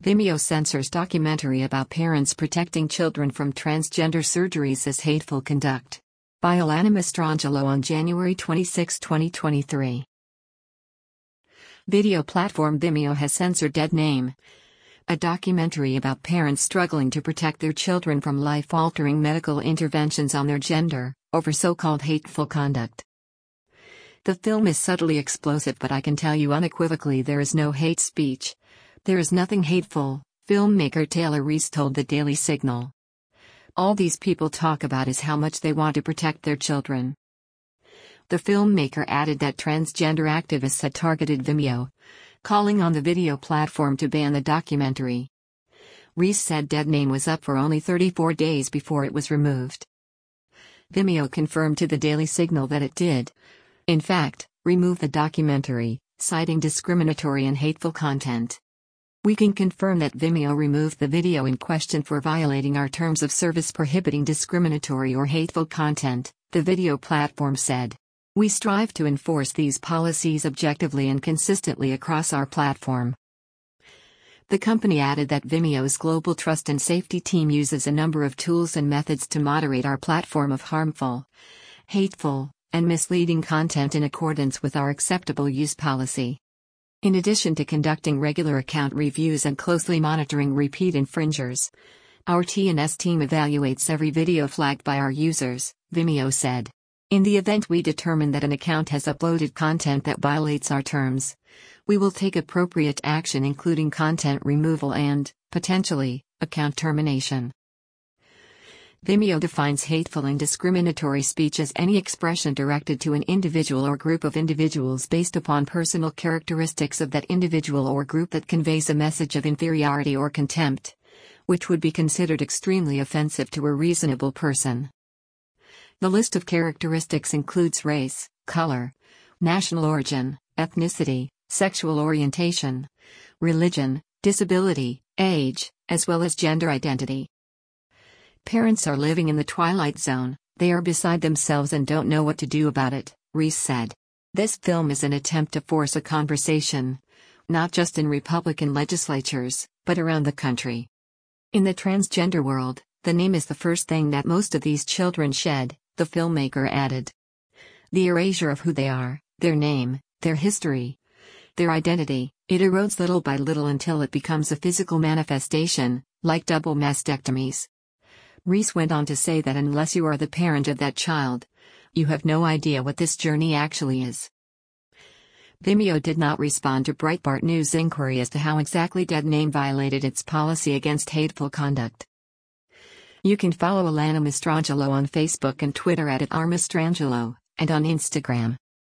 Vimeo censors documentary about parents protecting children from transgender surgeries as hateful conduct. By Alana Mastrangelo on January 26, 2023. Video platform Vimeo has censored Dead Name, a documentary about parents struggling to protect their children from life-altering medical interventions on their gender, over so-called hateful conduct. The film is subtly explosive, but I can tell you unequivocally there is no hate speech. There is nothing hateful, filmmaker Taylor Reese told the Daily Signal. All these people talk about is how much they want to protect their children. The filmmaker added that transgender activists had targeted Vimeo, calling on the video platform to ban the documentary. Reese said Dead Name was up for only 34 days before it was removed. Vimeo confirmed to the Daily Signal that it did, in fact, remove the documentary, citing discriminatory and hateful content. We can confirm that Vimeo removed the video in question for violating our terms of service prohibiting discriminatory or hateful content, the video platform said. We strive to enforce these policies objectively and consistently across our platform. The company added that Vimeo's global trust and safety team uses a number of tools and methods to moderate our platform of harmful, hateful, and misleading content in accordance with our acceptable use policy. In addition to conducting regular account reviews and closely monitoring repeat infringers, our T&S team evaluates every video flagged by our users, Vimeo said. In the event we determine that an account has uploaded content that violates our terms, we will take appropriate action including content removal and, potentially, account termination. Vimeo defines hateful and discriminatory speech as any expression directed to an individual or group of individuals based upon personal characteristics of that individual or group that conveys a message of inferiority or contempt, which would be considered extremely offensive to a reasonable person. The list of characteristics includes race, color, national origin, ethnicity, sexual orientation, religion, disability, age, as well as gender identity. Parents are living in the twilight zone, they are beside themselves and don't know what to do about it, Reese said. This film is an attempt to force a conversation, not just in Republican legislatures, but around the country. In the transgender world, the name is the first thing that most of these children shed, the filmmaker added. The erasure of who they are, their name, their history, their identity, it erodes little by little until it becomes a physical manifestation, like double mastectomies. Reese went on to say that unless you are the parent of that child, you have no idea what this journey actually is. Vimeo did not respond to Breitbart News' inquiry as to how exactly Dead Name violated its policy against hateful conduct. You can follow Alana Mastrangelo on Facebook and Twitter @rmastrangelo, and on Instagram